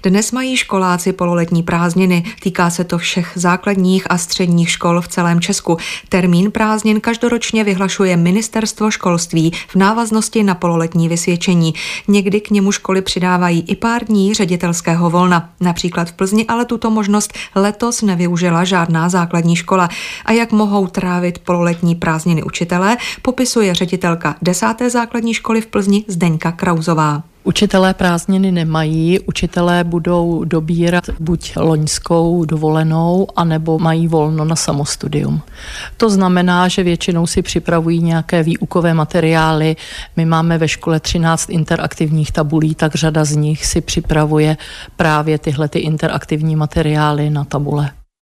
Dnes mají školáci pololetní prázdniny. Týká se to všech základních a středních škol v celém Česku. Termín prázdnin každoročně vyhlašuje Ministerstvo školství v návaznosti na pololetní vysvědčení. Někdy k němu školy přidávají i pár dní ředitelského volna. Například v Plzni ale tuto možnost letos nevyužila žádná základní škola. A jak mohou trávit pololetní prázdniny učitelé, popisuje ředitelka 10. základní školy v Plzni Zdeňka Krauzová. Učitelé prázdniny nemají, učitelé budou dobírat buď loňskou dovolenou, anebo mají volno na samostudium. To znamená, že většinou si připravují nějaké výukové materiály. My máme ve škole 13 interaktivních tabulí, tak řada z nich si připravuje právě tyhle interaktivní materiály na tabule.